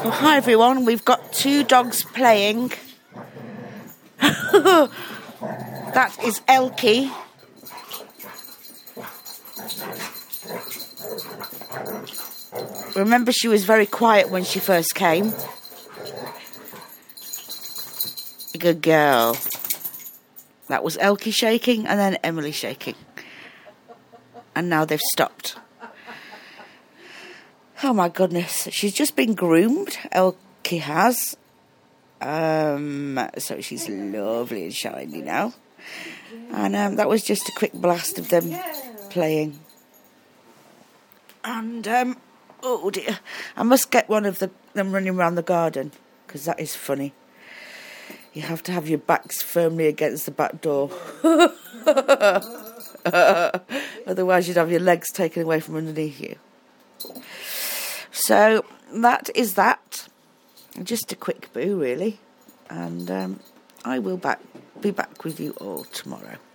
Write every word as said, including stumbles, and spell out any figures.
Well, hi everyone, we've got two dogs playing. That is Elkie. Remember, she was very quiet when she first came. Good girl. That was Elkie shaking and then Emily shaking. And now they've stopped. Oh my goodness, she's just been groomed, Elkie has. Um, so she's lovely and shiny now. And um, that was just a quick blast of them playing. And, um, oh dear, I must get one of the, them running around the garden, because that is funny. You have to have your backs firmly against the back door. Otherwise you'd have your legs taken away from underneath you. So that is that. Just a quick boo, really. And um, I will back be back with you all tomorrow.